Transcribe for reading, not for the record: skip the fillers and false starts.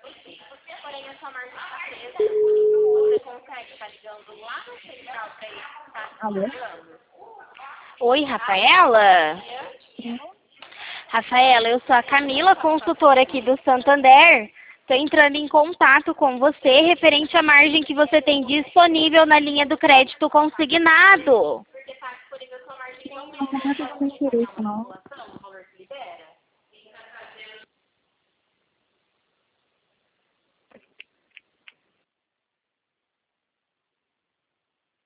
Porém, a sua margem está presa. Você consegue estar ligando lá no central para ele estar Alô? ligando? Oi, Rafaela? Rafaela, eu sou a Camila, consultora aqui do Santander. Estou entrando em contato com você referente à margem que você tem disponível na linha do crédito consignado. Porque está disponível a sua margem não Não, não tem interesse, não.